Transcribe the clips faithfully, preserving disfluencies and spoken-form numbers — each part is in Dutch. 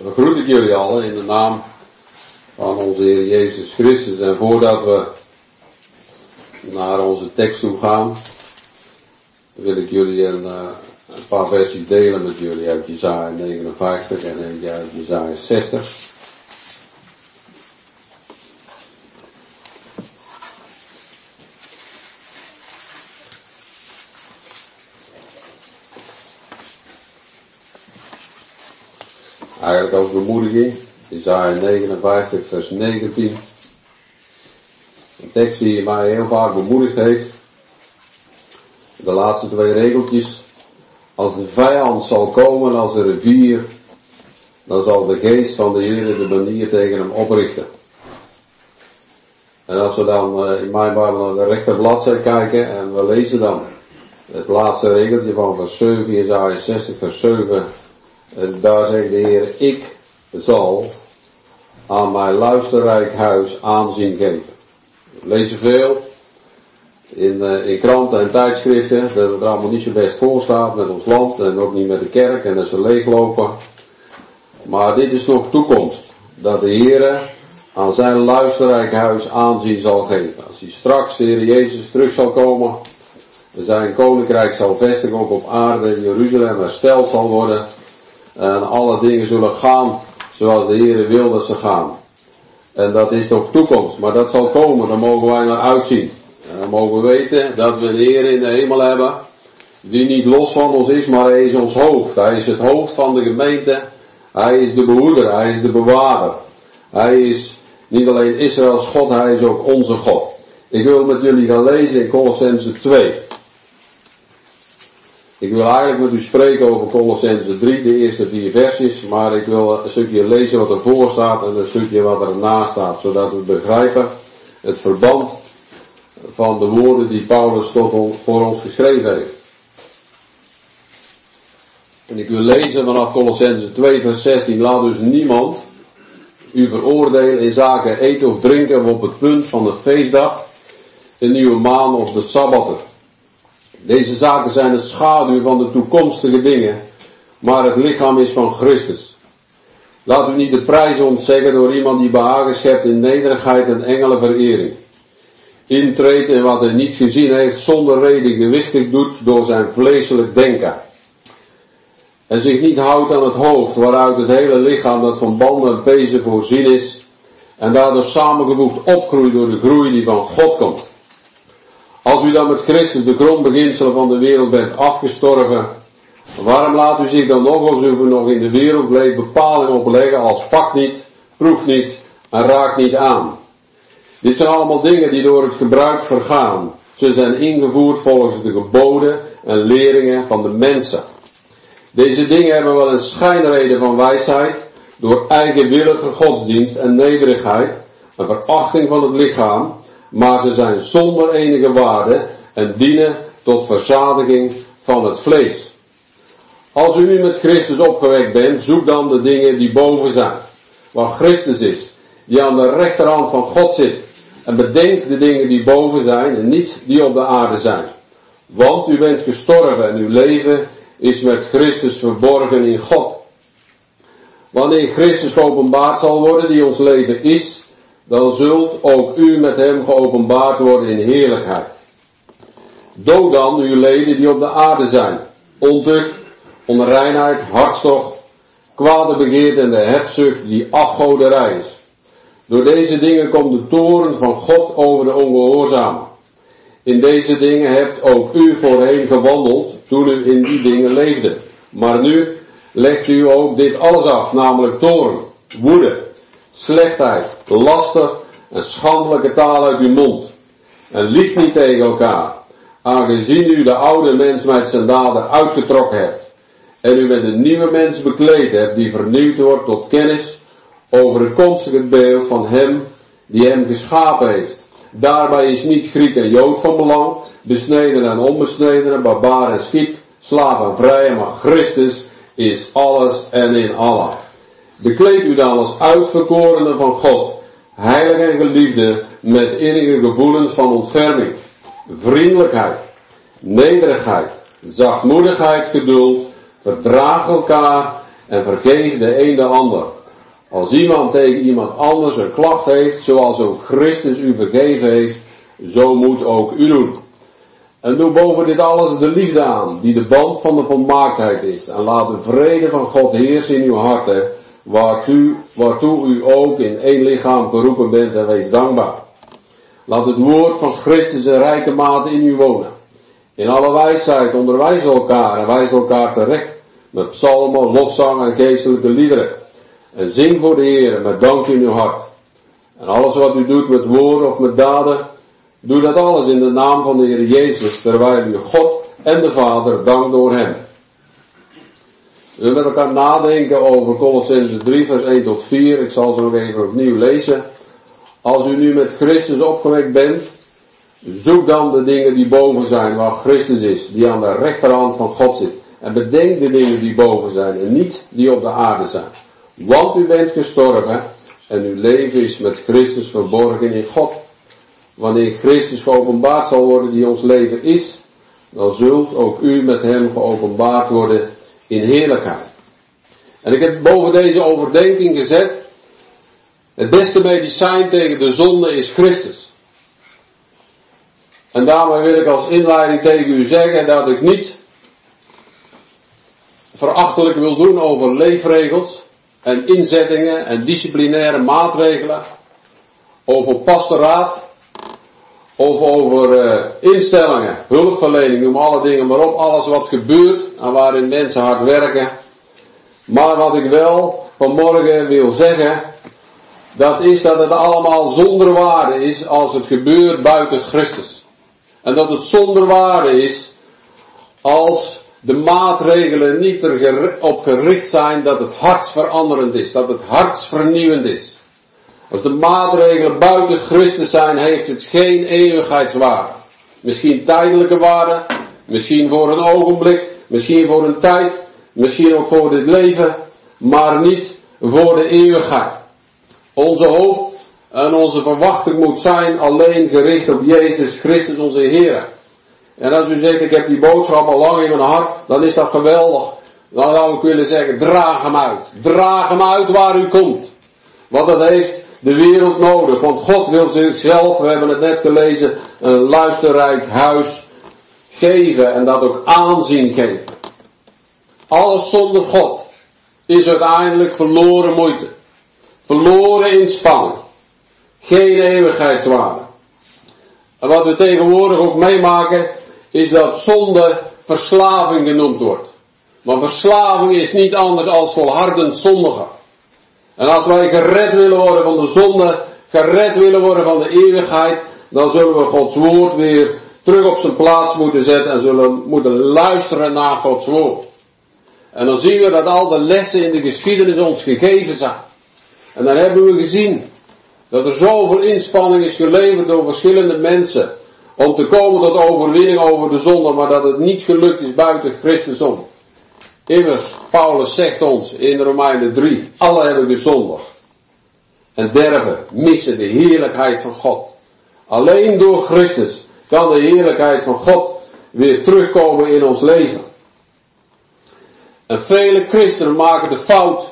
Dan groet ik jullie allen in de naam van onze Heer Jezus Christus. En voordat we naar onze tekst toe gaan, wil ik jullie een, uh, een paar versies delen met jullie uit Jesaja negenenvijftig en eentje uit Jesaja zestig. Eigenlijk als bemoediging, Jesaja negenenvijftig vers negentien. Een tekst die mij heel vaak bemoedigd heeft. De laatste twee regeltjes. Als de vijand zal komen als een rivier, dan zal de geest van de Heer de manier tegen hem oprichten. En als we dan uh, in mijn Bijbel naar de rechterbladzij kijken en we lezen dan het laatste regeltje van vers zeven, Jesaja zestig vers zeven. En daar zegt de Heer, ik zal aan mijn luisterrijk huis aanzien geven. We lezen veel in, uh, in kranten en tijdschriften dat het er allemaal niet zo best voor staat met ons land en ook niet met de kerk en dat ze leeglopen. Maar dit is nog toekomst. Dat de Heer aan zijn luisterrijk huis aanzien zal geven. Als hij straks de Heer Jezus terug zal komen, zijn koninkrijk zal vestigen ook op aarde, Jeruzalem hersteld zal worden. En alle dingen zullen gaan zoals de Heer wil dat ze gaan. En dat is nog toekomst, maar dat zal komen, daar mogen wij naar uitzien. En dan mogen we weten dat we een Heer in de hemel hebben, die niet los van ons is, maar hij is ons hoofd. Hij is het hoofd van de gemeente, hij is de behoeder, hij is de bewaarder. Hij is niet alleen Israëls God, hij is ook onze God. Ik wil met jullie gaan lezen in Kolossenzen twee. Ik wil eigenlijk met u spreken over Kolossenzen drie, de eerste vier versies, maar ik wil een stukje lezen wat ervoor staat en een stukje wat ernaast staat, zodat we begrijpen het verband van de woorden die Paulus tot on, voor ons geschreven heeft. En ik wil lezen vanaf Kolossenzen twee vers zestien, laat dus niemand u veroordelen in zaken eten of drinken of op het punt van de feestdag, de nieuwe maan of de sabbatten. Deze zaken zijn een schaduw van de toekomstige dingen, maar het lichaam is van Christus. Laat u niet de prijs ontzeggen door iemand die behagen schept in nederigheid en engelenverering. Intreedt in wat hij niet gezien heeft, zonder reden gewichtig doet door zijn vleeselijk denken. En zich niet houdt aan het hoofd, waaruit het hele lichaam dat van banden en pezen voorzien is, en daardoor samengevoegd opgroeit door de groei die van God komt. Als u dan met Christus de grondbeginselen van de wereld bent afgestorven, waarom laat u zich dan nog, als u nog in de wereld bleef, bepalingen opleggen als pak niet, proef niet en raak niet aan? Dit zijn allemaal dingen die door het gebruik vergaan. Ze zijn ingevoerd volgens de geboden en leringen van de mensen. Deze dingen hebben wel een schijnreden van wijsheid, door eigenwillige godsdienst en nederigheid, en verachting van het lichaam, maar ze zijn zonder enige waarde en dienen tot verzadiging van het vlees. Als u nu met Christus opgewekt bent, zoek dan de dingen die boven zijn, waar Christus is, die aan de rechterhand van God zit. En bedenk de dingen die boven zijn en niet die op de aarde zijn. Want u bent gestorven en uw leven is met Christus verborgen in God. Wanneer Christus geopenbaard zal worden, die ons leven is, dan zult ook u met hem geopenbaard worden in heerlijkheid. Dood dan uw leden die op de aarde zijn. Ontucht, onreinheid, hartstocht, kwade begeerte en de hebzucht die afgoderij is. Door deze dingen komt de toorn van God over de ongehoorzamen. In deze dingen hebt ook u voorheen gewandeld toen u in die dingen leefde. Maar nu legt u ook dit alles af, namelijk toorn, woede, slechtheid, laster en schandelijke taal uit uw mond. En liegt niet tegen elkaar, aangezien u de oude mens met zijn daden uitgetrokken hebt. En u met een nieuwe mens bekleed hebt, die vernieuwd wordt tot kennis overeenkomstig het beeld van hem die hem geschapen heeft. Daarbij is niet Griek en Jood van belang, besneden en onbesneden, barbaar en schiet, slaaf en vrij, maar Christus is alles en in allen. Bekleed u dan als uitverkorene van God, heilig en geliefde, met innige gevoelens van ontferming, vriendelijkheid, nederigheid, zachtmoedigheid, geduld, verdraag elkaar en vergeef de een de ander. Als iemand tegen iemand anders een klacht heeft, zoals ook Christus u vergeven heeft, zo moet ook u doen. En doe boven dit alles de liefde aan, die de band van de volmaaktheid is. En laat de vrede van God heersen in uw harten, waartoe, waartoe u ook in één lichaam geroepen bent, en wees dankbaar. Laat het woord van Christus in rijke mate in u wonen. In alle wijsheid onderwijs elkaar en wijs elkaar terecht, met psalmen, lofzang en geestelijke liederen. En zing voor de Heer met dank in uw hart. En alles wat u doet met woorden of met daden, doe dat alles in de naam van de Heer Jezus, terwijl u God en de Vader dankt door hem. We willen met elkaar nadenken over Kolossenzen drie vers één tot vier. Ik zal ze nog even opnieuw lezen. Als u nu met Christus opgewekt bent, zoek dan de dingen die boven zijn, waar Christus is, die aan de rechterhand van God zit. En bedenk de dingen die boven zijn en niet die op de aarde zijn. Want u bent gestorven en uw leven is met Christus verborgen in God. Wanneer Christus geopenbaard zal worden die ons leven is, dan zult ook u met hem geopenbaard worden in heerlijkheid. En ik heb boven deze overdenking gezet, het beste medicijn tegen de zonde is Christus. En daarmee wil ik als inleiding tegen u zeggen dat ik niet verachtelijk wil doen over leefregels en inzettingen en disciplinaire maatregelen, over pastoraat, of over uh, instellingen, hulpverlening, noem alle dingen maar op, alles wat gebeurt en waarin mensen hard werken. Maar wat ik wel vanmorgen wil zeggen, dat is dat het allemaal zonder waarde is als het gebeurt buiten Christus. En dat het zonder waarde is als de maatregelen niet erop gericht zijn dat het hartsveranderend is, dat het hartsvernieuwend is. Als de maatregelen buiten Christus zijn, heeft het geen eeuwigheidswaarde. Misschien tijdelijke waarde, misschien voor een ogenblik, misschien voor een tijd, misschien ook voor dit leven, maar niet voor de eeuwigheid. Onze hoop en onze verwachting moet zijn alleen gericht op Jezus Christus onze Heer. En als u zegt, ik heb die boodschap al lang in mijn hart, dan is dat geweldig. Dan zou ik willen zeggen, draag hem uit. Draag hem uit waar u komt. Want dat heeft de wereld nodig. Want God wil zichzelf, we hebben het net gelezen, een luisterrijk huis geven. En dat ook aanzien geven. Alles zonder God is uiteindelijk verloren moeite. Verloren inspanning. Geen eeuwigheidswaarde. En wat we tegenwoordig ook meemaken, is dat zonde verslaving genoemd wordt. Maar verslaving is niet anders als volhardend zondigen. En als wij gered willen worden van de zonde, gered willen worden van de eeuwigheid, dan zullen we Gods woord weer terug op zijn plaats moeten zetten en zullen moeten luisteren naar Gods woord. En dan zien we dat al de lessen in de geschiedenis ons gegeven zijn. En dan hebben we gezien dat er zoveel inspanning is geleverd door verschillende mensen om te komen tot overwinning over de zonde, maar dat het niet gelukt is buiten Christus om. Immers, Paulus zegt ons in Romeinen drie, alle hebben gezondigd en derven, missen de heerlijkheid van God. Alleen door Christus kan de heerlijkheid van God weer terugkomen in ons leven. En vele christenen maken de fout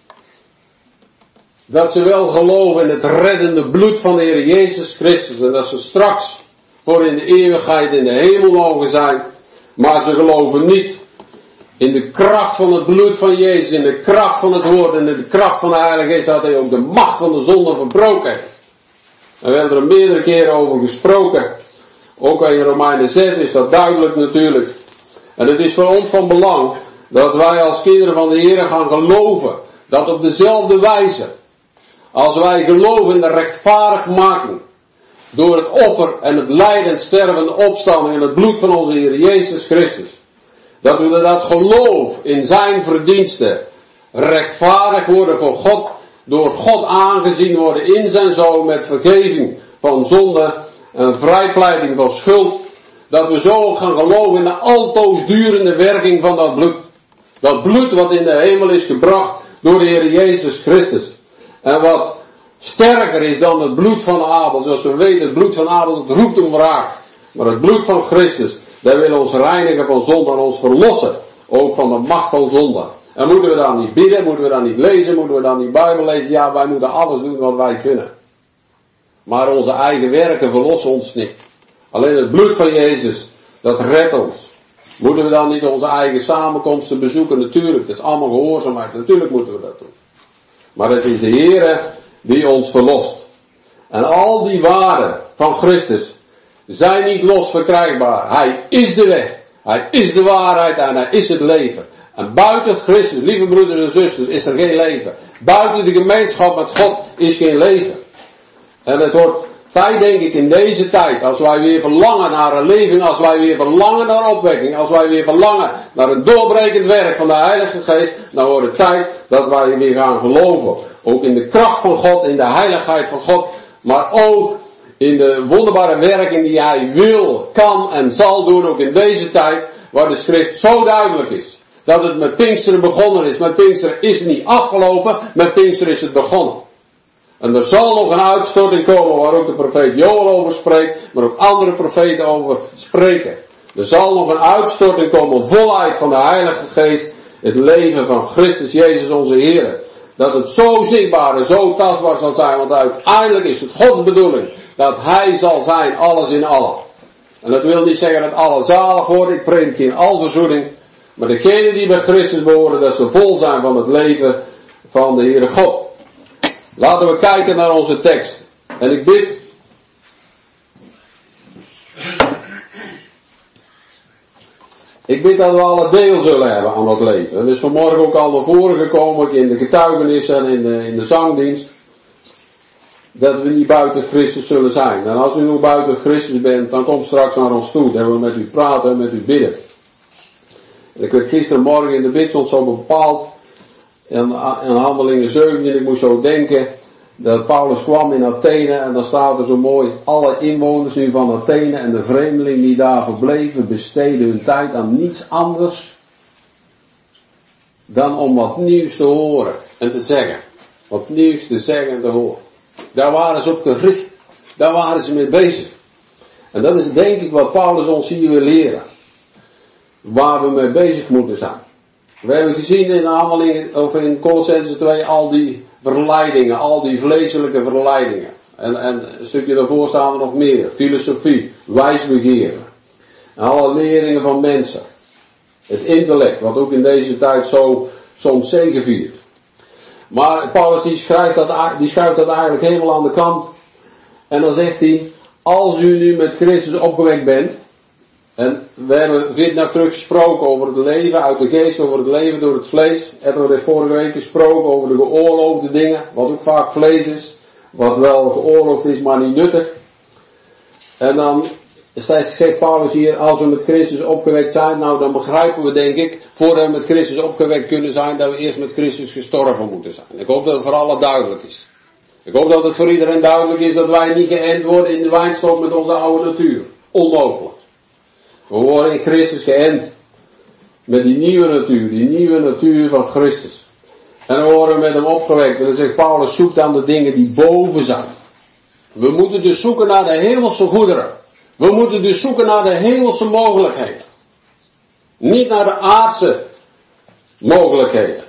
dat ze wel geloven in het reddende bloed van de Heer Jezus Christus en dat ze straks voor in de eeuwigheid in de hemel mogen zijn, maar ze geloven niet in de kracht van het bloed van Jezus, in de kracht van het woord en in de kracht van de Heilige Geest, dat hij ook de macht van de zonde verbroken heeft. En we hebben er meerdere keren over gesproken. Ook in Romeinen zes is dat duidelijk natuurlijk. En het is voor ons van belang dat wij als kinderen van de Heer gaan geloven dat op dezelfde wijze als wij geloven in de rechtvaardigmaking door het offer en het lijden, sterven en opstanding en het bloed van onze Heer Jezus Christus, dat we dat geloof in zijn verdiensten rechtvaardig worden voor God, door God aangezien worden in zijn Zoon met vergeving van zonde en vrijpleiting van schuld, dat we zo gaan geloven in de altoosdurende werking van dat bloed. Dat bloed wat in de hemel is gebracht door de Heer Jezus Christus. En wat sterker is dan het bloed van Abel. Zoals we weten, het bloed van Abel, het roept om wraak. Maar het bloed van Christus, dat wil ons reinigen van zonde en ons verlossen. Ook van de macht van zonde. En moeten we dan niet bidden, moeten we dan niet lezen, moeten we dan niet Bijbel lezen? Ja, wij moeten alles doen wat wij kunnen. Maar onze eigen werken verlossen ons niet. Alleen het bloed van Jezus, dat redt ons. Moeten we dan niet onze eigen samenkomsten bezoeken? Natuurlijk, het is allemaal gehoorzaamheid. Natuurlijk moeten we dat doen. Maar het is de Heere die ons verlost. En al die waarden van Christus zijn niet los verkrijgbaar. Hij is de weg. Hij is de waarheid en hij is het leven. En buiten Christus, lieve broeders en zusters, is er geen leven. Buiten de gemeenschap met God is geen leven. En het wordt tijd, denk ik, in deze tijd, als wij weer verlangen naar een leving, als wij weer verlangen naar opwekking, als wij weer verlangen naar een doorbrekend werk van de Heilige Geest, dan wordt het tijd dat wij weer gaan geloven. Ook in de kracht van God, in de heiligheid van God, maar ook in de wonderbare werking die Hij wil, kan en zal doen, ook in deze tijd, waar de schrift zo duidelijk is. Dat het met Pinksteren begonnen is. Met Pinksteren is het niet afgelopen, met Pinksteren is het begonnen. En er zal nog een uitstorting komen waar ook de profeet Joël over spreekt, maar ook andere profeten over spreken. Er zal nog een uitstorting komen, volheid van de Heilige Geest, het leven van Christus Jezus onze Heer. Dat het zo zichtbaar en zo tastbaar zal zijn, want uiteindelijk is het Gods bedoeling dat Hij zal zijn, alles in allen. En dat wil niet zeggen dat alle zalig worden, ik predik geen alverzoening, maar degenen die bij Christus behoren, dat ze vol zijn van het leven van de Heere God. Laten we kijken naar onze tekst. En ik bid. Ik bid dat we alle deel zullen hebben aan dat leven. Het is vanmorgen ook al naar voren gekomen in de getuigenissen en in de, in de zangdienst. Dat we niet buiten Christus zullen zijn. En als u nu buiten Christus bent, dan kom straks naar ons toe. Dan we met u praten en met u bidden. En ik werd gistermorgen in de bidstond zo bepaald. In, in Handelingen zeventien, ik moest zo denken dat Paulus kwam in Athene en dan staat er zo mooi, alle inwoners nu van Athene en de vreemdelingen die daar verbleven besteden hun tijd aan niets anders dan om wat nieuws te horen en te zeggen. Wat nieuws te zeggen en te horen. Daar waren ze op gericht. Daar waren ze mee bezig. En dat is denk ik wat Paulus ons hier wil leren. Waar we mee bezig moeten zijn. We hebben gezien in de handelingen, of in Colossenzen twee, al die verleidingen, al die vleeselijke verleidingen. En, en een stukje daarvoor staan er nog meer. Filosofie, wijsbegeeren. En alle leringen van mensen. Het intellect, wat ook in deze tijd zo soms zegeviert. Maar Paulus die schrijft dat, die schuift dat eigenlijk helemaal aan de kant. En dan zegt hij, als u nu met Christus opgewekt bent. En we hebben Vietnam terug gesproken over het leven uit de geest, over het leven door het vlees. Edward heeft vorige week gesproken over de geoorloofde dingen, wat ook vaak vlees is. Wat wel geoorloofd is, maar niet nuttig. En dan zegt Paulus hier, als we met Christus opgewekt zijn, nou dan begrijpen we denk ik, voordat we met Christus opgewekt kunnen zijn, dat we eerst met Christus gestorven moeten zijn. Ik hoop dat het voor allen duidelijk is. Ik hoop dat het voor iedereen duidelijk is dat wij niet geënt worden in de wijnstok met onze oude natuur. Onmogelijk. We worden in Christus geënt. Met die nieuwe natuur, die nieuwe natuur van Christus. En dan worden we met hem opgewekt. En dan zegt Paulus, zoek dan de dingen die boven zijn. We moeten dus zoeken naar de hemelse goederen. We moeten dus zoeken naar de hemelse mogelijkheden. Niet naar de aardse mogelijkheden.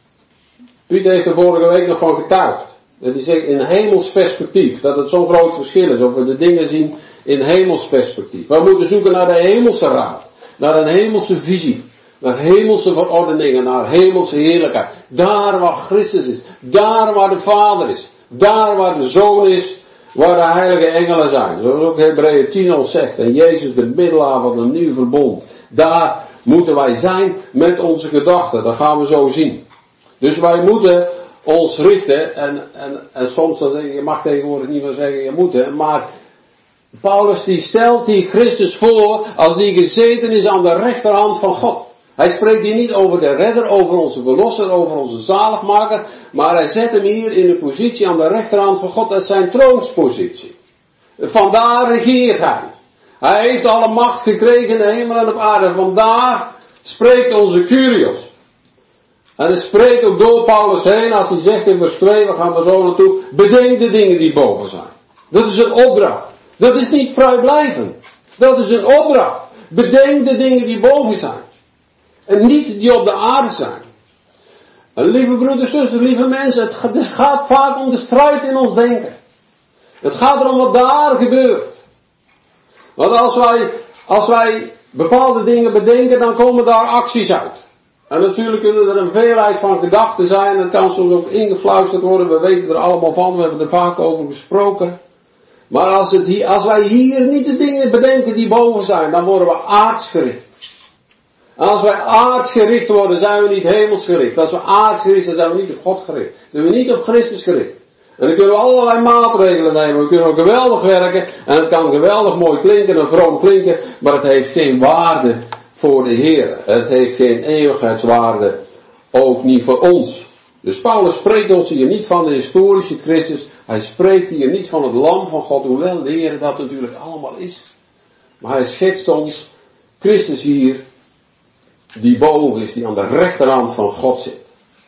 Piet heeft er vorige week nog van getuigd. Dat hij zegt in hemels perspectief. Dat het zo'n groot verschil is. Of we de dingen zien in hemels perspectief. We moeten zoeken naar de hemelse raad. Naar een hemelse visie. Naar hemelse verordeningen. Naar hemelse heerlijkheid. Daar waar Christus is. Daar waar de Vader is. Daar waar de Zoon is. Waar de heilige engelen zijn. Zoals ook Hebreeën tien ons zegt. En Jezus de middelaar van een nieuw verbond. Daar moeten wij zijn met onze gedachten. Dat gaan we zo zien. Dus wij moeten ons richten. En, en, en soms dan zeg je, je mag tegenwoordig niet meer zeggen je moet. Hè, maar Paulus die stelt die Christus voor als die gezeten is aan de rechterhand van God. Hij spreekt hier niet over de redder, over onze verlosser, over onze zaligmaker. Maar hij zet hem hier in de positie aan de rechterhand van God. Dat is zijn troonspositie. Vandaar regeert hij. Hij heeft alle macht gekregen in de hemel en op aarde. Vandaar spreekt onze Kyrios. En het spreekt ook door Paulus heen als hij zegt in vers twee, we gaan er zo naartoe. Bedenk de dingen die boven zijn. Dat is een opdracht. Dat is niet vrijblijvend. Dat is een opdracht. Bedenk de dingen die boven zijn. En niet die op de aarde zijn. En lieve broeders, zusters, lieve mensen, het gaat, het gaat vaak om de strijd in ons denken. Het gaat erom wat daar gebeurt. Want als wij, als wij bepaalde dingen bedenken, dan komen daar acties uit. En natuurlijk kunnen er een veelheid van gedachten zijn, en kan soms ook ingefluisterd worden, we weten er allemaal van, we hebben er vaak over gesproken. Maar als, het hier, als wij hier niet de dingen bedenken die boven zijn, dan worden we aardsgericht. En als wij aardsgericht worden, zijn we niet hemelsgericht. Als we aardsgericht zijn, zijn we niet op God gericht. Zijn we niet op Christus gericht. En dan kunnen we allerlei maatregelen nemen. We kunnen ook geweldig werken. En het kan geweldig mooi klinken en vroom klinken. Maar het heeft geen waarde voor de Heer. Het heeft geen eeuwigheidswaarde. Ook niet voor ons. Dus Paulus spreekt ons hier niet van de historische Christus. Hij spreekt hier niet van het lam van God. Hoewel de Heer dat natuurlijk allemaal is. Maar hij schetst ons Christus hier. Die boven is, die aan de rechterhand van God zit.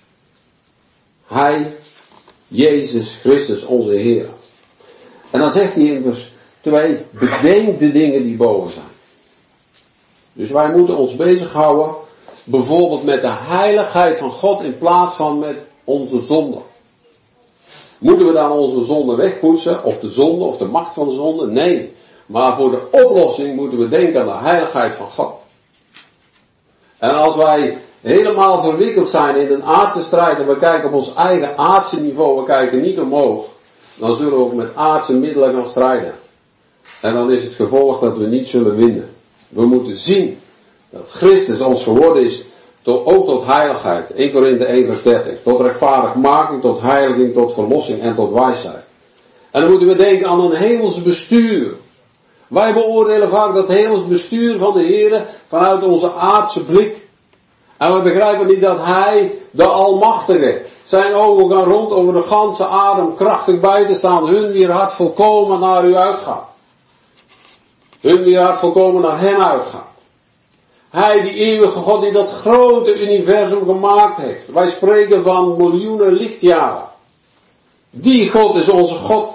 Hij, Jezus Christus, onze Heer. En dan zegt hij in vers twee, bedenk de dingen die boven zijn. Dus wij moeten ons bezighouden, bijvoorbeeld met de heiligheid van God in plaats van met onze zonde. Moeten we dan onze zonde wegpoetsen, of de zonde, of de macht van de zonde? Nee. Maar voor de oplossing moeten we denken aan de heiligheid van God. En als wij helemaal verwikkeld zijn in een aardse strijd en we kijken op ons eigen aardse niveau, we kijken niet omhoog, dan zullen we ook met aardse middelen gaan strijden. En dan is het gevolg dat we niet zullen winnen. We moeten zien dat Christus ons geworden is, tot, ook tot heiligheid. Eerste Korinthe één vers dertig. Tot rechtvaardigmaking, tot heiliging, tot verlossing en tot wijsheid. En dan moeten we denken aan een hemels bestuur. Wij beoordelen vaak dat hemels bestuur van de Heer vanuit onze aardse blik. En we begrijpen niet dat Hij, de Almachtige, zijn ogen gaan rond over de ganse aarde om krachtig bij te staan. Hun wier hart volkomen naar u uitgaat. Hun wier hart volkomen naar Hem uitgaat. Hij, die eeuwige God, die dat grote universum gemaakt heeft. Wij spreken van miljoenen lichtjaren. Die God is onze God.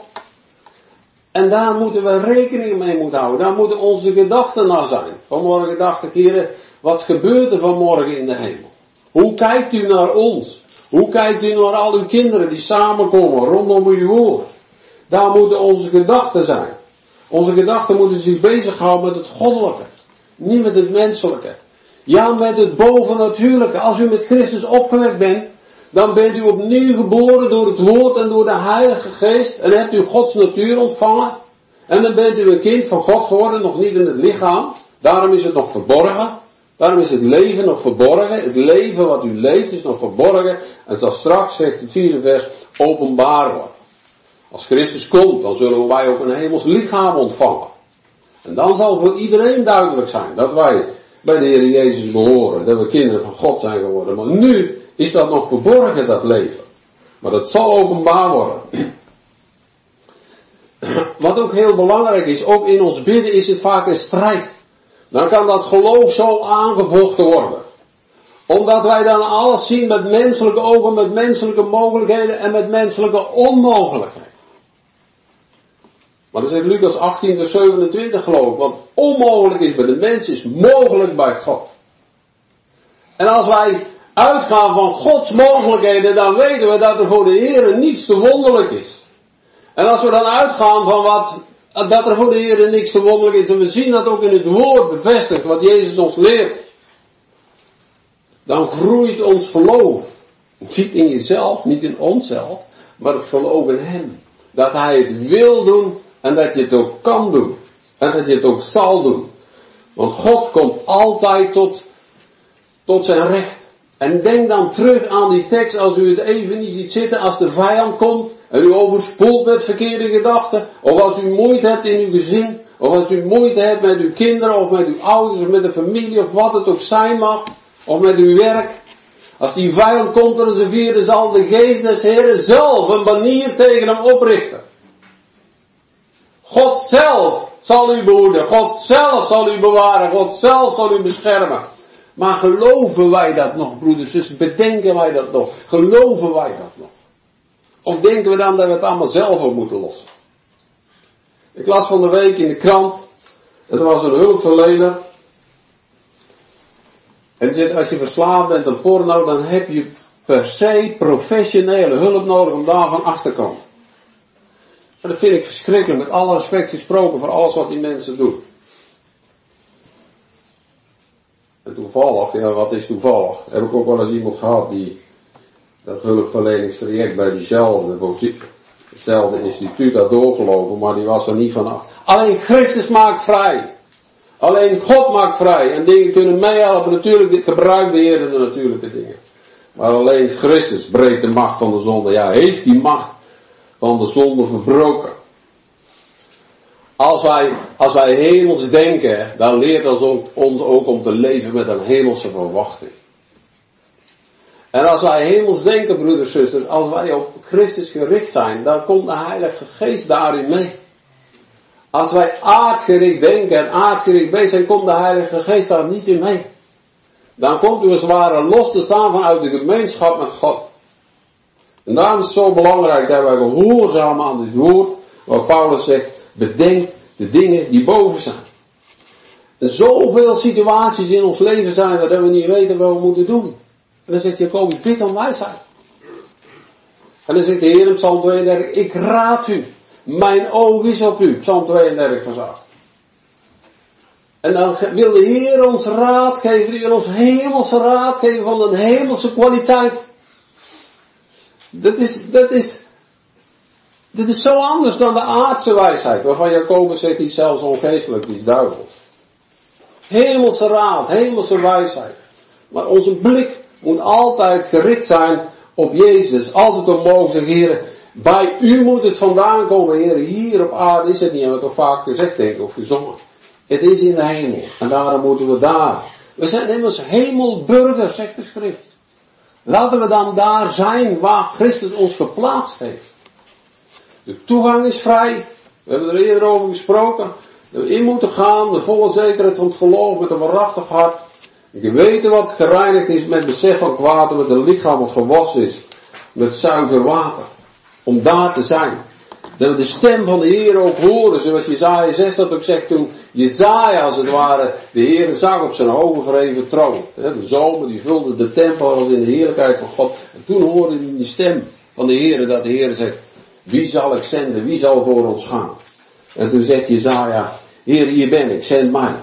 En daar moeten we rekening mee moeten houden. Daar moeten onze gedachten naar zijn. Vanmorgen dacht ik, heren, wat gebeurt er vanmorgen in de hemel? Hoe kijkt u naar ons? Hoe kijkt u naar al uw kinderen die samenkomen rondom uw woord? Daar moeten onze gedachten zijn. Onze gedachten moeten zich bezighouden met het goddelijke. Niet met het menselijke. Ja, met het bovennatuurlijke. Als u met Christus opgewekt bent, dan bent u opnieuw geboren door het woord en door de Heilige Geest. En hebt u Gods natuur ontvangen. En dan bent u een kind van God geworden, nog niet in het lichaam. Daarom is het nog verborgen. Daarom is het leven nog verborgen. Het leven wat u leeft is nog verborgen. En dat straks, zegt het vierde vers, openbaar wordt. Als Christus komt, dan zullen wij ook een hemels lichaam ontvangen. En dan zal voor iedereen duidelijk zijn dat wij bij de Heer Jezus behoren. Dat we kinderen van God zijn geworden. Maar nu is dat nog verborgen, dat leven. Maar dat zal openbaar worden. Wat ook heel belangrijk is, ook in ons bidden is het vaak een strijd. Dan kan dat geloof zo aangevochten worden. Omdat wij dan alles zien met menselijke ogen, met menselijke mogelijkheden en met menselijke onmogelijkheden. Maar dan zegt Lucas achttien vers zevenentwintig geloof ik. Wat onmogelijk is bij de mens is mogelijk bij God. En als wij uitgaan van Gods mogelijkheden, dan weten we dat er voor de Heer niets te wonderlijk is. En als we dan uitgaan van wat, dat er voor de Heer niks te wonderlijk is, en we zien dat ook in het woord bevestigd, wat Jezus ons leert, dan groeit ons geloof. Niet in jezelf, niet in onszelf, maar het geloof in Hem. Dat Hij het wil doen en dat je het ook kan doen. En dat je het ook zal doen. Want God komt altijd tot, tot zijn recht. En denk dan terug aan die tekst als u het even niet ziet zitten, als de vijand komt en u overspoelt met verkeerde gedachten, of als u moeite hebt in uw gezin, of als u moeite hebt met uw kinderen, of met uw ouders, of met de familie, of wat het ook zijn mag, of met uw werk. Als die vijand komt en ze vieren, zal de geest des Heeren zelf een banier tegen hem oprichten. God zelf zal u behoeden, God zelf zal u bewaren, God zelf zal u beschermen. Maar geloven wij dat nog, broeders? Dus bedenken wij dat nog? Geloven wij dat nog? Of denken we dan dat we het allemaal zelf op moeten lossen? Ik las van de week in de krant, en er was een hulpverlener. En die zegt, als je verslaafd bent aan porno, dan heb je per se professionele hulp nodig om daarvan af te komen. En dat vind ik verschrikkelijk, met alle respect gesproken voor alles wat die mensen doen. En toevallig, ja wat is toevallig, heb ik ook wel eens iemand gehad die dat hulpverleningstraject bij diezelfde, hetzelfde instituut had doorgelopen, maar die was er niet vanaf. Alleen Christus maakt vrij. Alleen God maakt vrij. En dingen kunnen meehelpen, natuurlijk gebruikt de Heer de natuurlijke dingen. Maar alleen Christus breekt de macht van de zonde. Ja, heeft die macht van de zonde verbroken. Als wij, als wij hemels denken, dan leert ons ook, ons ook om te leven met een hemelse verwachting. En als wij hemels denken, broeders en zusters, als wij op Christus gericht zijn, dan komt de Heilige Geest daarin mee. Als wij aardgericht denken en aardgericht bezig zijn, komt de Heilige Geest daar niet in mee. Dan komt u als het ware los te staan vanuit de gemeenschap met God. En daarom is het zo belangrijk dat wij gehoorzamen aan dit woord, waar Paulus zegt, bedenk de dingen die boven zijn. En zoveel situaties in ons leven zijn dat we niet weten wat we moeten doen. En dan zegt Jacobus, bid om wijsheid. En dan zegt de Heer in Psalm tweeëndertig, ik raad u. Mijn oog is op u. Psalm tweeëndertig vers acht. En dan wil de Heer ons raad geven, die wil ons hemelse raad geven van een hemelse kwaliteit. Dat is, dat is, dat is zo anders dan de aardse wijsheid, waarvan Jacobus zegt, die is zelfs ongeestelijk, die is duivels. Hemelse raad, hemelse wijsheid. Maar onze blik moet altijd gericht zijn op Jezus. Altijd omhoog zeggen, Heer, bij u moet het vandaan komen, Heer. Hier op aarde is het niet, hebben we toch vaak gezegd, denk ik, of gezongen. Het is in de hemel. En daarom moeten we daar. We zijn immers hemelburgers, zegt de schrift. Laten we dan daar zijn waar Christus ons geplaatst heeft. De toegang is vrij. We hebben er eerder over gesproken. Dat we in moeten gaan, de volle zekerheid van het geloof, met een waarachtig hart. Een geweten wat gereinigd is met besef van kwaad, en met een lichaam wat gewassen is met zuiver water. Om daar te zijn. Dat we de stem van de Heer ook horen, zoals Jesaja zes dat ook zegt toen Jesaja als het ware de Heer zag op zijn hoge verheven troon. De zomer die vulde de tempel als in de heerlijkheid van God. En toen hoorde hij die stem van de Heer dat de Heer zegt, wie zal ik zenden, wie zal voor ons gaan? En toen zegt Jesaja, Heer hier ben ik, zend mij.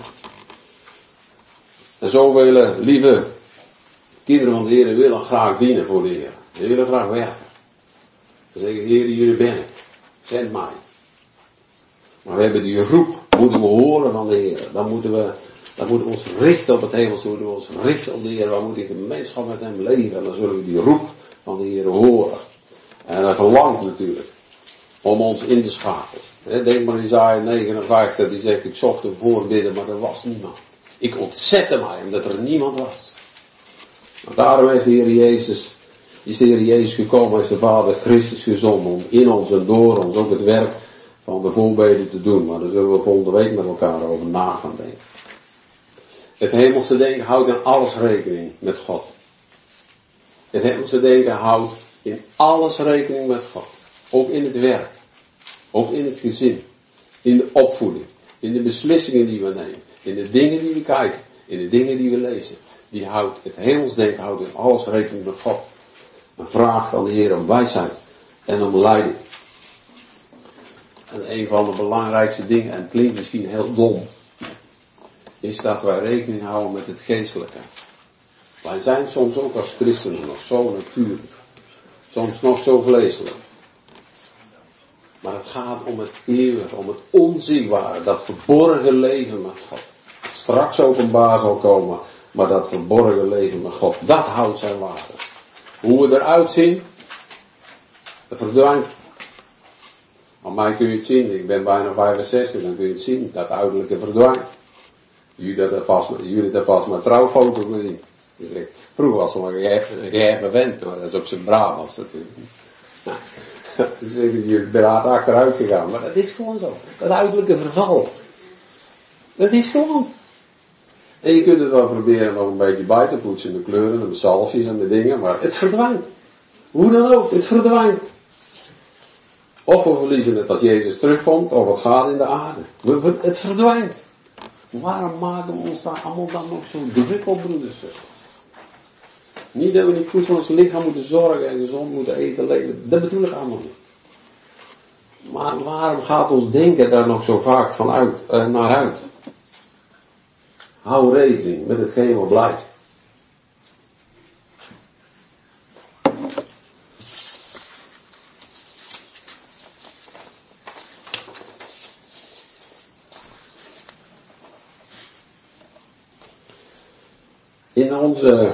En zoveel lieve kinderen van de Heer willen graag dienen voor de Heer. Ze willen graag werken. Ze zeggen, Heer hier ben ik. Zend mij. Maar we hebben die roep, moeten we horen van de Heer. Dan moeten we, dan moeten we ons richten op het hemelse, moeten we ons richten op de Heer. We moeten in gemeenschap met hem leven. En dan zullen we die roep van de Heer horen. En dat verlangt natuurlijk om ons in te schakelen. Denk maar in Jesaja negenenvijftig, die zegt, ik zocht een voorbidder, maar er was niemand. Ik ontzette mij, omdat er niemand was. Maar daarom heeft de Heer Jezus, is de Heer Jezus gekomen, is de Vader Christus gezonden om in ons en door ons ook het werk van de voorbeden te doen. Maar daar zullen we volgende week met elkaar over na gaan denken. Het hemelse denken houdt in alles rekening met God. Het hemelse denken houdt in alles rekening met God. Ook in het werk. Ook in het gezin. In de opvoeding. In de beslissingen die we nemen. In de dingen die we kijken. In de dingen die we lezen. Die houdt, het hemelsdenken houdt in alles rekening met God. En vraagt aan de Heer om wijsheid. En om leiding. En een van de belangrijkste dingen, en het klinkt misschien heel dom. Is dat wij rekening houden met het geestelijke. Wij zijn soms ook als christenen nog zo natuurlijk. Soms nog zo vleeselijk. Maar het gaat om het eeuwige, om het onzichtbare, dat verborgen leven met God. Dat straks openbaar zal komen, maar dat verborgen leven met God, dat houdt zijn waarde. Hoe we eruit zien, dat verdwijnt. Aan mij kun je het zien, ik ben bijna vijfenzestig, dan kun je het zien, dat uiterlijke verdwijnt. Jullie hebben pas, jullie hebben pas mijn trouwfoto gezien. Vroeger was het maar een geheven vent, maar dat is op zijn Brabants natuurlijk. Nou, dus je bent hard achteruit gegaan, maar dat is gewoon zo. Dat uiterlijke verval. Dat is gewoon. En je kunt het wel proberen nog een beetje bij te poetsen, de kleuren en de zalfjes en de dingen, maar het verdwijnt. Hoe dan ook, het verdwijnt. Of we verliezen het als Jezus terugkomt, of het gaat in de aarde. Het verdwijnt. Waarom maken we ons daar allemaal dan nog zo druk op, broeders? Niet dat we niet goed voor ons lichaam moeten zorgen en gezond moeten eten, leven. Dat bedoel ik allemaal niet. Maar waarom gaat ons denken daar nog zo vaak van uit, uh, naar uit? Hou rekening met hetgeen wat blijft. In onze,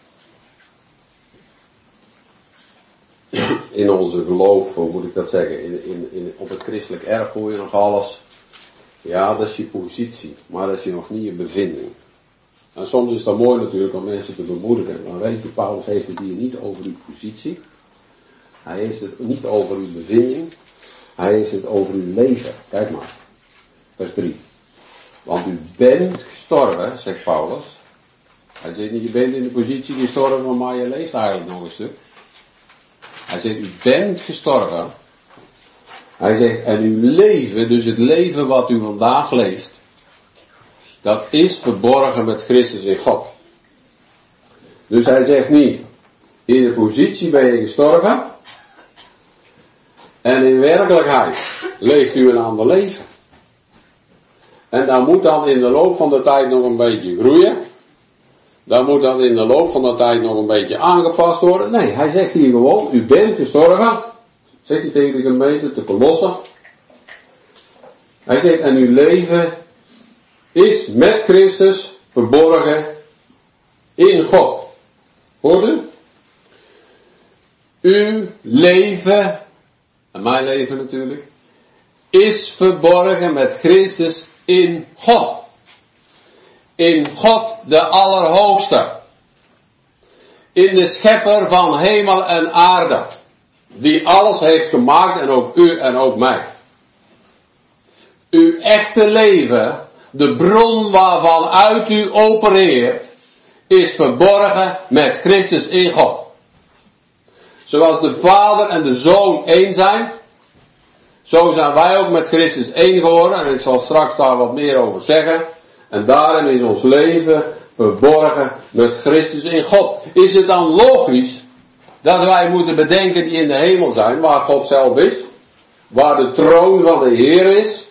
in onze geloof, hoe moet ik dat zeggen, in, in, in, op het christelijk erf hoor je nog alles. Ja, dat is je positie, maar dat is je nog niet je bevinding. En soms is dat mooi natuurlijk om mensen te bemoedigen. Maar weet je, Paulus heeft het hier niet over uw positie. Hij heeft het niet over uw bevinding. Hij heeft het over uw leven. Kijk maar. Vers drie. Want u bent gestorven, zegt Paulus. Hij zegt niet, je bent in de positie gestorven, maar je leeft eigenlijk nog een stuk. Hij zegt, u bent gestorven. Hij zegt, en uw leven, dus het leven wat u vandaag leeft, dat is verborgen met Christus in God. Dus hij zegt niet, in de positie ben je gestorven, en in werkelijkheid leeft u een ander leven. En dat moet dan in de loop van de tijd nog een beetje groeien. Dan moet dat in de loop van de tijd nog een beetje aangepast worden. Nee, hij zegt hier gewoon, u bent gestorven. Zegt hij tegen de gemeente te Kolossen. Hij zegt, en uw leven is met Christus verborgen in God. Hoort u? Uw leven, en mijn leven natuurlijk, is verborgen met Christus in God. In God de Allerhoogste. In de Schepper van hemel en aarde. Die alles heeft gemaakt en ook u en ook mij. Uw echte leven, de bron waarvan uit u opereert, is verborgen met Christus in God. Zoals de Vader en de Zoon één zijn, zo zijn wij ook met Christus één geworden. En ik zal straks daar wat meer over zeggen. En daarin is ons leven verborgen met Christus in God. Is het dan logisch dat wij moeten bedenken die in de hemel zijn, waar God zelf is, waar de troon van de Heer is?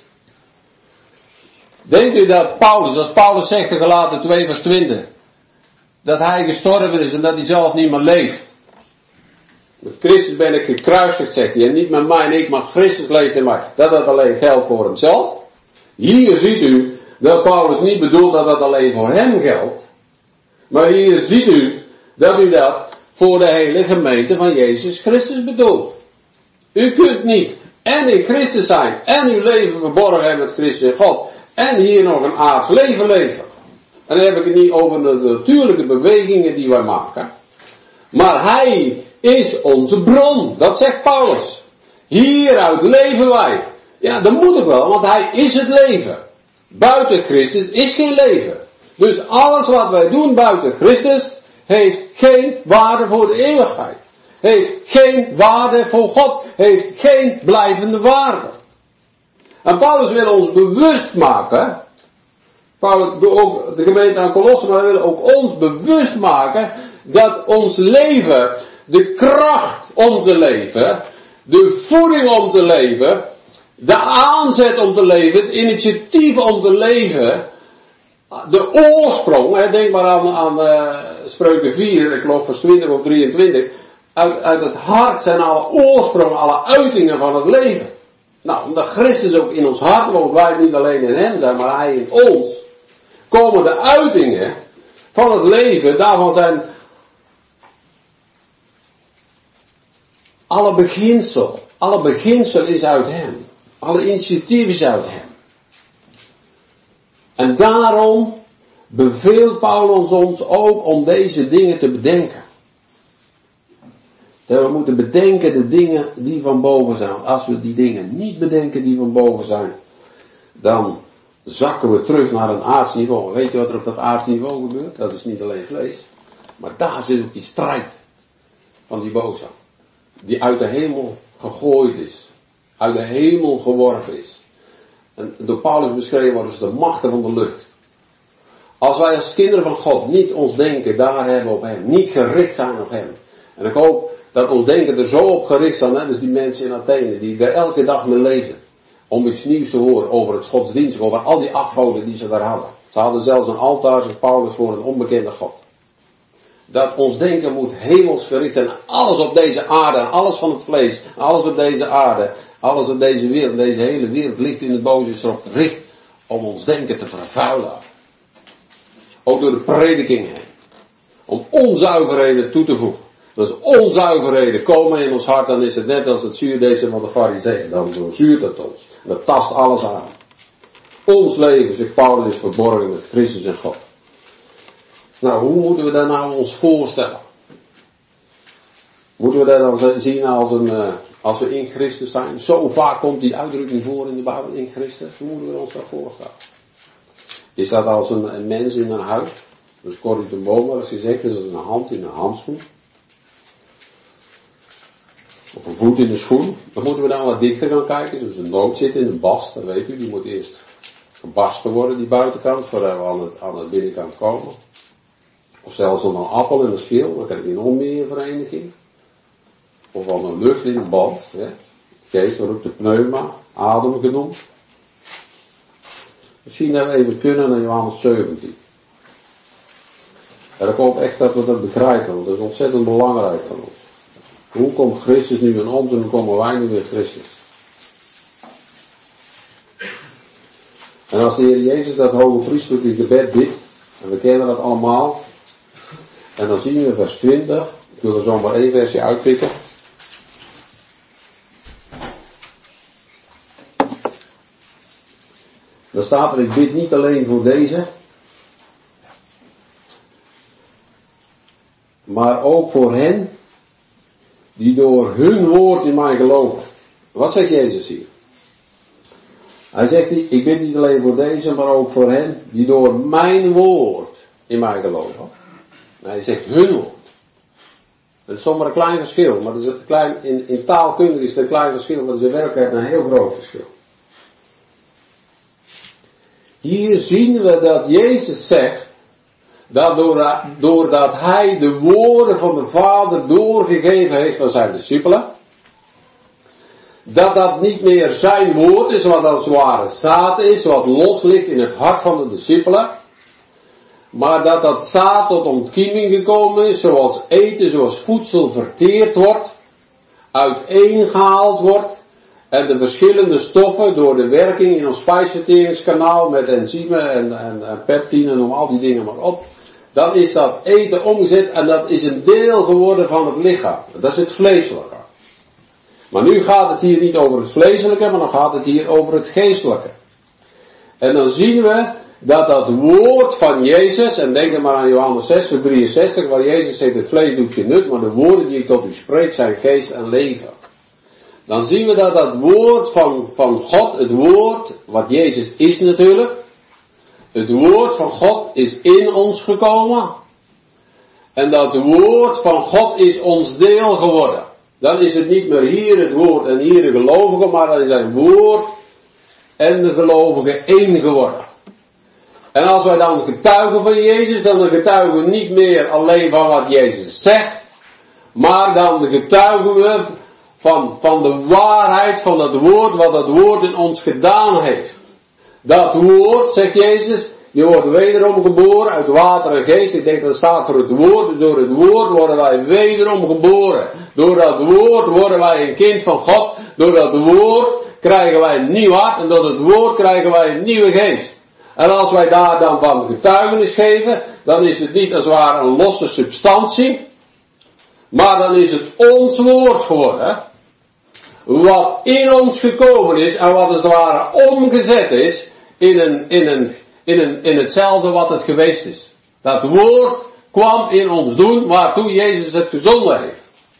Denkt u dat Paulus, als Paulus zegt in Galaten twee vers twintig, dat hij gestorven is en dat hij zelf niet meer leeft? Met Christus ben ik gekruisigd, zegt hij, en niet met mij en ik, maar Christus leeft in mij. Dat dat alleen geldt voor hemzelf. Hier ziet u dat Paulus niet bedoelt dat dat alleen voor hem geldt. Maar hier ziet u dat u dat voor de hele gemeente van Jezus Christus bedoelt. U kunt niet en in Christus zijn en uw leven verborgen hebben met Christus in God en hier nog een aards leven leven. En dan heb ik het niet over de natuurlijke bewegingen die wij maken. Maar hij is onze bron. Dat zegt Paulus. Hieruit leven wij. Ja, dat moet ik wel, want hij is het leven. Buiten Christus is geen leven. Dus alles wat wij doen buiten Christus heeft geen waarde voor de eeuwigheid. Heeft geen waarde voor God. Heeft geen blijvende waarde. En Paulus wil ons bewust maken. Paulus, ook de gemeente aan Kolossen, maar wil ook ons bewust maken dat ons leven, de kracht om te leven, de voeding om te leven, de aanzet om te leven, het initiatief om te leven, de oorsprong, hè, denk maar aan, aan uh, Spreuken vier, ik geloof vers twintig of drieëntwintig, uit, uit het hart zijn alle oorsprongen, alle uitingen van het leven. Nou, omdat Christus ook in ons hart woont, wij niet alleen in hem zijn, maar hij in ons, komen de uitingen van het leven, daarvan zijn alle beginsel, alle beginsel is uit hem. Alle initiatief is uit hem. En daarom beveelt Paulus ons ook om deze dingen te bedenken. Dat we moeten bedenken de dingen die van boven zijn. Als we die dingen niet bedenken die van boven zijn, dan zakken we terug naar een aards niveau. Weet je wat er op dat aards niveau gebeurt? Dat is niet alleen vlees. Maar daar zit ook die strijd van die boze. Die uit de hemel gegooid is. Uit de hemel geworpen is. En door Paulus beschreven worden ze de machten van de lucht. Als wij als kinderen van God niet ons denken daar hebben op hem, niet gericht zijn op hem. En ik hoop dat ons denken er zo op gericht zijn, net als die mensen in Athene, die er elke dag mee lezen. Om iets nieuws te horen over het godsdienst, over al die afgoden die ze daar hadden. Ze hadden zelfs een altaar, zegt Paulus, voor een onbekende God. Dat ons denken moet hemels gericht zijn. Alles op deze aarde, alles van het vlees, alles op deze aarde, alles op deze wereld, deze hele wereld ligt in het boze, is erop gericht om ons denken te vervuilen. Ook door de prediking heen. Om onzuiverheden toe te voegen. Dus onzuiverheden komen in ons hart, dan is het net als het zuurdeesem van de Farizeeën. Dan doorzuurt het ons. En dat tast alles aan. Ons leven, zegt Paulus, is verborgen met Christus en God. Nou, hoe moeten we dat nou ons voorstellen? Moeten we dat dan zien als, een, als we in Christus zijn? Zo vaak komt die uitdrukking voor in de Bijbel, in Christus. Hoe moeten we ons dat voorstellen? Is dat als een, een mens in een huis? Dus Corrie ten Boom als gezegd, is dat een hand in een handschoen? Of een voet in de schoen? Dan moeten we dan wat dichter gaan kijken. Dus een noot zit in een bast, dan weet u, die moet eerst gebarsten worden, die buitenkant, voordat we aan, het, aan de binnenkant komen. Of zelfs aan een appel in een schil, dan krijg je een onmeervereniging. Of aan een lucht in een band. Hè. Geest wordt ook de pneuma, adem genoemd. Misschien dat we even kunnen naar Johannes zeventien. En ik hoop echt dat we dat begrijpen, want dat is ontzettend belangrijk van ons. Hoe komt Christus nu in ons en hoe komen wij nu in Christus? En als de Heer Jezus dat hoge priesterlijke gebed bidt, en we kennen dat allemaal, en dan zien we vers twintig, ik wil er zo maar één versie uitpikken. Dan staat er, ik bid niet alleen voor deze, maar ook voor hen die door hun woord in mij geloven. Wat zegt Jezus hier? Hij zegt, ik bid niet alleen voor deze, maar ook voor hen die door mijn woord in mij geloven. Hij zegt hun woord. Dat is zomaar een klein verschil, maar dat is een klein, in, in taalkunde is het een klein verschil, maar dat is in werkelijkheid een heel groot verschil. Hier zien we dat Jezus zegt, dat doordat hij de woorden van de Vader doorgegeven heeft aan zijn discipelen, dat dat niet meer zijn woord is, wat als het ware zaad is, wat los ligt in het hart van de discipelen, maar dat dat zaad tot ontkieming gekomen is, zoals eten, zoals voedsel verteerd wordt, uiteengehaald wordt, en de verschillende stoffen door de werking in ons spijsverteringskanaal met enzymen en, en, en peptine, noem al die dingen maar op, dan is dat eten omgezet en dat is een deel geworden van het lichaam. Dat is het vleeselijke. Maar nu gaat het hier niet over het vleeselijke, maar dan gaat het hier over het geestelijke. En dan zien we dat dat woord van Jezus, en denk er maar aan Johannes zes, vers drieënzestig, waar Jezus zegt, het vlees doet geen nut, maar de woorden die ik tot u spreek zijn geest en leven. Dan zien we dat dat woord van, van God, het woord, wat Jezus is natuurlijk, het woord van God is in ons gekomen. En dat woord van God is ons deel geworden. Dan is het niet meer hier het woord en hier de gelovigen, maar dan is zijn woord en de gelovigen één geworden. En als wij dan getuigen van Jezus, dan getuigen we niet meer alleen van wat Jezus zegt, maar dan getuigen we van, van de waarheid van dat woord, wat dat woord in ons gedaan heeft. Dat woord, zegt Jezus, je wordt wederom geboren uit water en geest. Ik denk dat het staat voor het woord. Door het woord worden wij wederom geboren. Door dat woord worden wij een kind van God. Door dat woord krijgen wij een nieuw hart. En door het woord krijgen wij een nieuwe geest. En als wij daar dan van getuigenis geven, dan is het niet als het ware een losse substantie. Maar dan is het ons woord geworden. Hè? Wat in ons gekomen is en wat als het ware omgezet is in een, in een, in een, in hetzelfde wat het geweest is. Dat woord kwam in ons doen waartoe Jezus het gezonden heeft.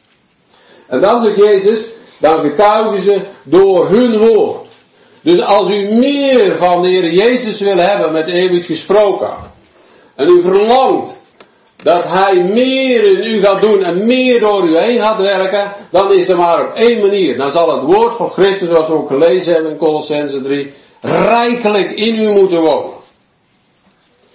En dan zegt Jezus, dan getuigen ze door hun woord. Dus als u meer van de Heer Jezus wil hebben met eeuwig gesproken, en u verlangt dat Hij meer in u gaat doen en meer door u heen gaat werken, dan is er maar op één manier. Dan zal het woord van Christus, zoals we ook gelezen hebben in Colossenzen drie, rijkelijk in u moeten wonen.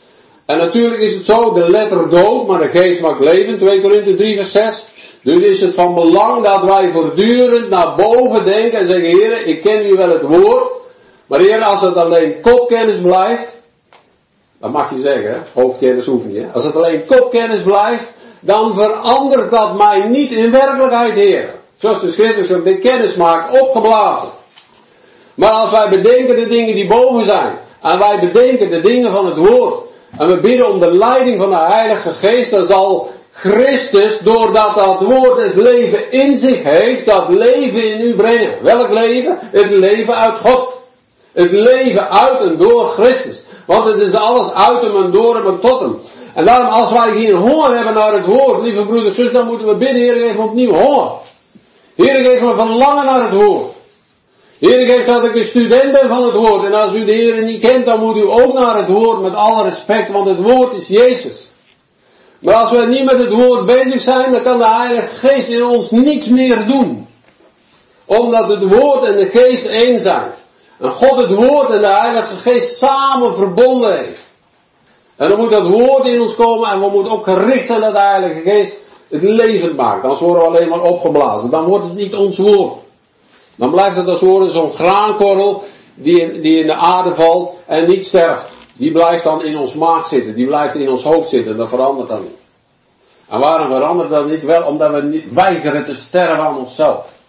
En natuurlijk is het zo, de letter dood, maar de geest maakt leven, twee Korinthe drie vers zes. Dus is het van belang dat wij voortdurend naar boven denken en zeggen, Heer, ik ken u wel het woord, maar Heer, als het alleen kopkennis blijft, dat mag je zeggen, hè? Hoofdkennis hoeft niet, hè? Als het alleen kopkennis blijft, dan verandert dat mij niet in werkelijkheid, Heer. Zoals de schrift zegt, de kennis maakt opgeblazen. Maar als wij bedenken de dingen die boven zijn, en wij bedenken de dingen van het woord, en we bidden om de leiding van de Heilige Geest, dan zal Christus, doordat dat woord het leven in zich heeft, dat leven in u brengen. Welk leven? Het leven uit God. Het leven uit en door Christus. Want het is alles uit hem en door hem en tot hem. En daarom, als wij geen honger hebben naar het woord, lieve broeders en zusters, dan moeten we bidden, Heer, geef me opnieuw honger. Heer, geef me verlangen naar het woord. Heer, geef dat ik een student ben van het woord. En als u de Heer niet kent, dan moet u ook naar het woord met alle respect, want het woord is Jezus. Maar als we niet met het woord bezig zijn, dan kan de Heilige Geest in ons niets meer doen. Omdat het woord en de geest één zijn. En God het woord en de Heilige Geest samen verbonden heeft. En dan moet dat woord in ons komen en we moeten ook gericht zijn dat de Heilige Geest het levend maakt. Anders worden we alleen maar opgeblazen. Dan wordt het niet ons woord. Dan blijft het als woord zo'n graankorrel die in, die in de aarde valt en niet sterft. Die blijft dan in ons maag zitten. Die blijft in ons hoofd zitten. Dat verandert dan niet. En waarom verandert dat niet? Wel omdat we niet weigeren te sterven aan onszelf.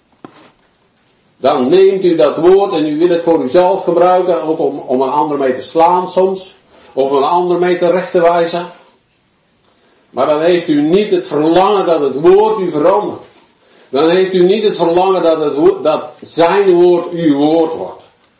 Dan neemt u dat woord en u wil het voor uzelf gebruiken. Ook om, om een ander mee te slaan soms. Of een ander mee terecht te wijzen. Maar dan heeft u niet het verlangen dat het woord u verandert. Dan heeft u niet het verlangen dat, het woord, dat zijn woord uw woord wordt.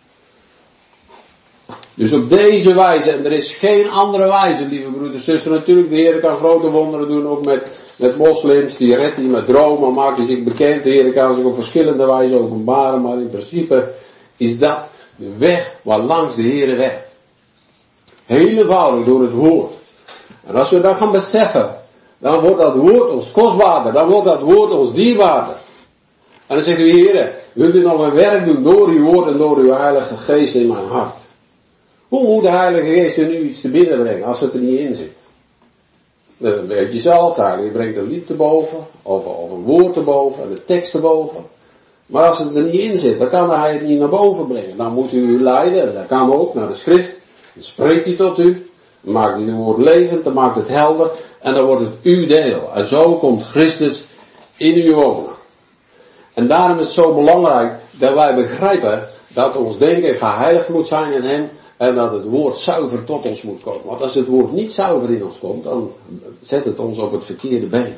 Dus op deze wijze, en er is geen andere wijze, lieve broeders en zusters. Natuurlijk, de Heer kan grote wonderen doen, ook met, met moslims, die redt die met dromen, maken zich bekend. De Heer kan zich op verschillende wijzen openbaren, maar in principe is dat de weg waar langs de Heer werkt. Heel eenvoudig door het woord. En als we dat gaan beseffen, dan wordt dat woord ons kostbaarder, dan wordt dat woord ons dierbaarder. En dan zegt u, Heer, wilt u nog een werk doen door uw woord en door uw Heilige Geest in mijn hart? Hoe moet de Heilige Geest er nu iets te binnen brengen als het er niet in zit? Dan weet je zelf, je brengt een lied te boven, of, of een woord te boven, en een tekst te boven. Maar als het er niet in zit, dan kan hij het niet naar boven brengen. Dan moet u u leiden, en dat kan ook naar de schrift. Dan spreekt hij tot u, dan maakt hij het woord levend, dan maakt het helder, en dan wordt het uw deel. En zo komt Christus in u wonen. En daarom is het zo belangrijk dat wij begrijpen dat ons denken geheiligd moet zijn in hem, en dat het woord zuiver tot ons moet komen. Want als het woord niet zuiver in ons komt, dan zet het ons op het verkeerde been.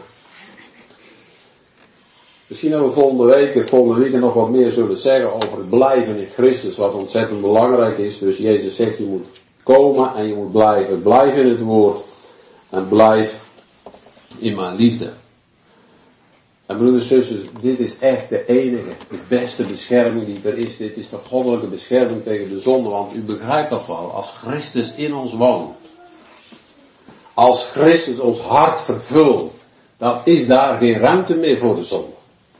Misschien hebben we volgende week, volgende week nog wat meer zullen zeggen over het blijven in Christus, wat ontzettend belangrijk is. Dus Jezus zegt, je moet komen en je moet blijven. Blijf in het woord en blijf in mijn liefde. En broeders en zusters, dit is echt de enige, de beste bescherming die er is. Dit is de goddelijke bescherming tegen de zonde. Want u begrijpt toch wel, als Christus in ons woont, als Christus ons hart vervult, dan is daar geen ruimte meer voor de zonde.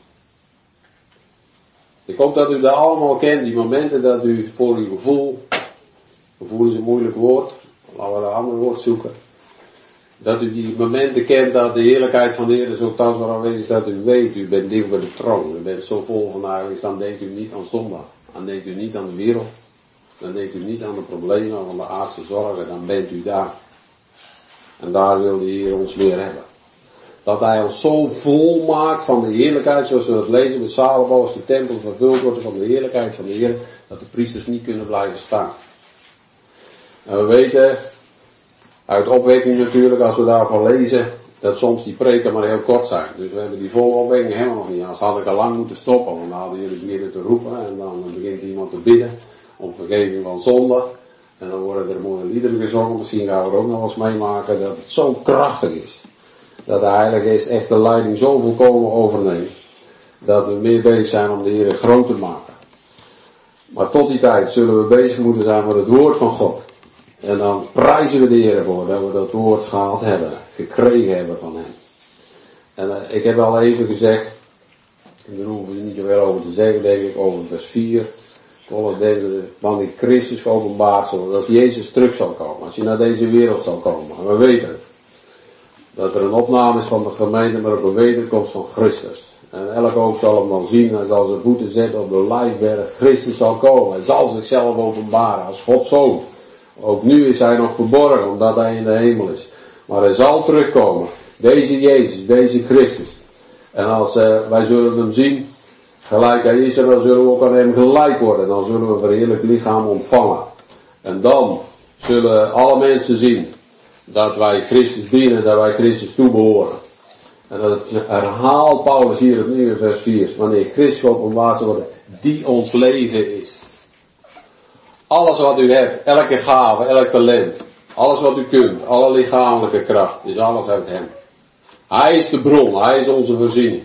Ik hoop dat u dat allemaal kent, die momenten dat u voor uw gevoel, gevoel is een moeilijk woord, laten we een ander woord zoeken. Dat u die momenten kent dat de heerlijkheid van de Heer zo tastbaar aanwezig is, dat u weet, u bent dicht bij de troon. U bent zo vol van eigenlijk, dan denkt u niet aan zondag. Dan denkt u niet aan de wereld. Dan denkt u niet aan de problemen van de aardse zorgen. Dan bent u daar. En daar wil de Heer ons weer hebben. Dat Hij ons zo vol maakt van de heerlijkheid, zoals we het lezen met Salomo, als de tempel vervuld wordt van de heerlijkheid van de Heer, dat de priesters niet kunnen blijven staan. En we weten, uit opwekking natuurlijk, als we daarvan lezen, dat soms die preken maar heel kort zijn. Dus we hebben die volle opwekking helemaal nog niet. Anders had ik al lang moeten stoppen, want dan hadden jullie beginnen te roepen en dan begint iemand te bidden om vergeving van zonde. En dan worden er mooie liederen gezongen, misschien gaan we er ook nog eens meemaken dat het zo krachtig is. Dat de Heilige Geest echt de leiding zo volkomen overneemt, dat we meer bezig zijn om de Heer groot te maken. Maar tot die tijd zullen we bezig moeten zijn met het woord van God. En dan prijzen we de Heer voor dat we dat woord gehad hebben, gekregen hebben van hem. En uh, ik heb al even gezegd, en daar hoeven we niet zoveel over te zeggen, denk ik, over vers vier. Volgens deze, wanneer Christus geopenbaard zal worden, als Jezus terug zal komen, als hij naar deze wereld zal komen. En we weten dat er een opname is van de gemeente, maar ook een wederkomst van Christus. En elk oog zal hem dan zien, hij zal zijn voeten zetten op de Lijfberg. Christus zal komen, hij zal zichzelf openbaren als Gods Zoon. Ook nu is hij nog verborgen, omdat hij in de hemel is. Maar hij zal terugkomen. Deze Jezus, deze Christus. En als uh, wij zullen hem zien, gelijk hij is, en dan zullen we ook aan hem gelijk worden. Dan zullen we een verheerlijk lichaam ontvangen. En dan zullen alle mensen zien dat wij Christus dienen, dat wij Christus toebehoren. En dat herhaalt Paulus hier opnieuw in vers vier. Wanneer Christus openbaard zal worden, die ons leven is. Alles wat u hebt, elke gave, elk talent, alles wat u kunt, alle lichamelijke kracht, is alles uit hem. Hij is de bron, hij is onze voorziening.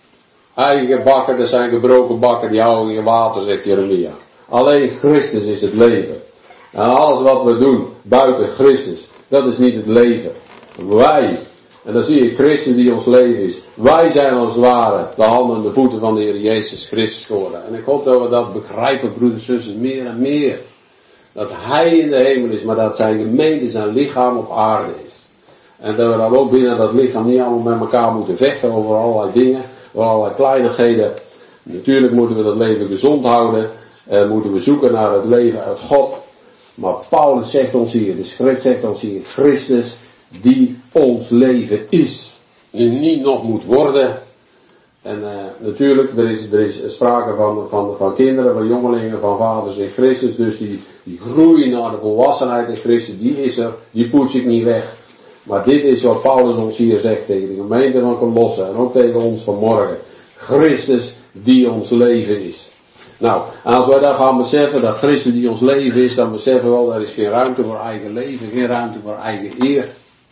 Eigen bakken, dat zijn gebroken bakken, die houden in water, zegt Jeremia. Alleen Christus is het leven. En alles wat we doen, buiten Christus, dat is niet het leven. Wij, en dan zie je Christus die ons leven is. Wij zijn als het ware de handen en de voeten van de Heer Jezus Christus geworden. En ik hoop dat we dat begrijpen, broeders en zusters, meer en meer. Dat Hij in de hemel is, maar dat zijn gemeente, zijn lichaam op aarde is. En dat we dan ook binnen dat lichaam niet allemaal met elkaar moeten vechten over allerlei dingen, over allerlei kleinigheden. Natuurlijk moeten we dat leven gezond houden, en moeten we zoeken naar het leven uit God. Maar Paulus zegt ons hier, de schrift zegt ons hier, Christus die ons leven is. Die niet nog moet worden. En uh, natuurlijk, er is, er is sprake van, van, van kinderen, van jongelingen, van vaders in Christus. Dus die, die groei naar de volwassenheid in Christus, die is er, die poets ik niet weg. Maar dit is wat Paulus ons hier zegt tegen de gemeente van Colosse en ook tegen ons vanmorgen. Christus die ons leven is. Nou, en als wij dan gaan beseffen dat Christus die ons leven is, dan beseffen we wel, er is geen ruimte voor eigen leven, geen ruimte voor eigen eer.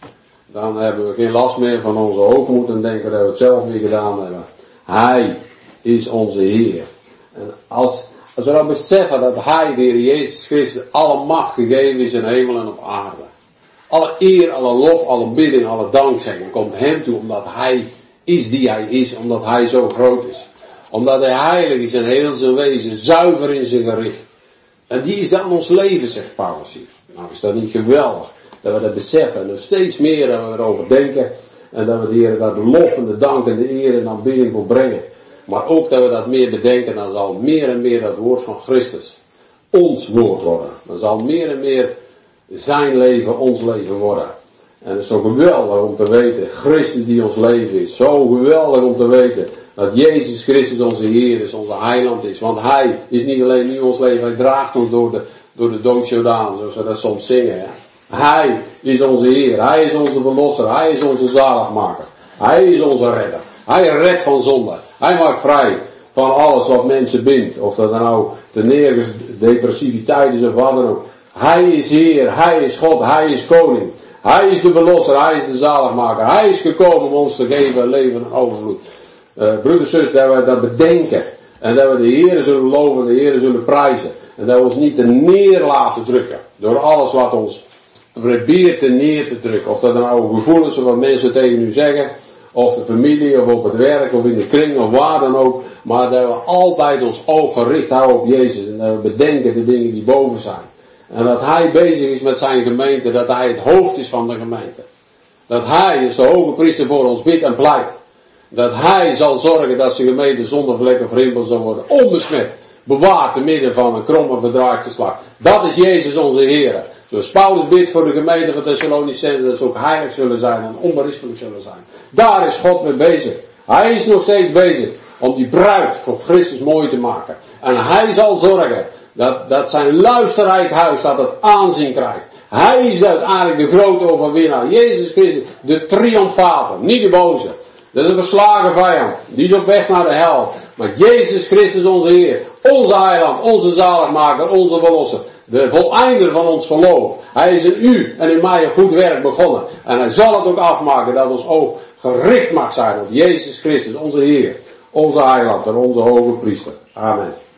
Dan hebben we geen last meer van onze hoogmoed en denken dat we het zelf weer gedaan hebben. Hij is onze Heer. En als, als we dan beseffen dat Hij, de Heer Jezus Christus, alle macht gegeven is in hemel en op aarde. Alle eer, alle lof, alle bidding, alle dankzegging komt Hem toe omdat Hij is die Hij is, omdat Hij zo groot is. Omdat Hij heilig is en heel zijn wezen, zuiver in zijn gericht. En die is dan ons leven, zegt Paulus hier. Nou, is dat niet geweldig? Dat we dat beseffen en er steeds meer dat we erover denken. En dat we de Heer daar de lof en de dank en de eer en aanbidding voor brengen. Maar ook dat we dat meer bedenken, dan zal meer en meer dat woord van Christus ons woord worden. Dan zal meer en meer zijn leven ons leven worden. En het is zo geweldig om te weten, Christus die ons leven is. Zo geweldig om te weten dat Jezus Christus onze Heer is, onze heiland is. Want Hij is niet alleen nu ons leven, Hij draagt ons door de, door de doodjordaan, zoals we dat soms zingen. Hè. Hij is onze Heer, Hij is onze verlosser, Hij is onze zaligmaker. Hij is onze redder. Hij redt van zonde. Hij maakt vrij van alles wat mensen bindt. Of dat nou te neer depressiviteit is of wat dan ook. Hij is Heer, Hij is God, Hij is koning. Hij is de verlosser, Hij is de zaligmaker. Hij is gekomen om ons te geven leven en overvloed. Uh, broeders en zusters, dat we dat bedenken. En dat we de Heer zullen loven, de Heer zullen prijzen. En dat we ons niet te neer laten drukken. Door alles wat ons probeert te neer te drukken. Of dat nou gevoelens of wat mensen tegen u zeggen. Of de familie, of op het werk, of in de kring, of waar dan ook. Maar dat we altijd ons oog gericht houden op Jezus. En dat we bedenken de dingen die boven zijn. En dat Hij bezig is met zijn gemeente. Dat Hij het hoofd is van de gemeente. Dat Hij is de hoge priester voor ons bidt en pleit. Dat Hij zal zorgen dat zijn gemeente zonder vlek of rimpel zal worden. Onbesmet. Bewaard te midden van een krom en verdraaide slag. Dat is Jezus onze Heer. Zoals Paulus bidt voor de gemeente van Thessalonicenzen, dat ze ook heilig zullen zijn en onberispelijk zullen zijn. Daar is God mee bezig. Hij is nog steeds bezig om die bruid voor Christus mooi te maken. En Hij zal zorgen dat, dat zijn luisterrijk huis, dat het aanzien krijgt. Hij is uiteindelijk de grote overwinnaar. Jezus Christus, de triomfator, niet de boze. Dat is een verslagen vijand. Die is op weg naar de hel. Maar Jezus Christus onze Heer, onze heiland, onze zaligmaker, onze verlosser. De voleinder van ons geloof. Hij is in u en in mij een goed werk begonnen. En Hij zal het ook afmaken dat ons oog gericht mag zijn op Jezus Christus, onze Heer, onze heiland en onze hoge priester. Amen.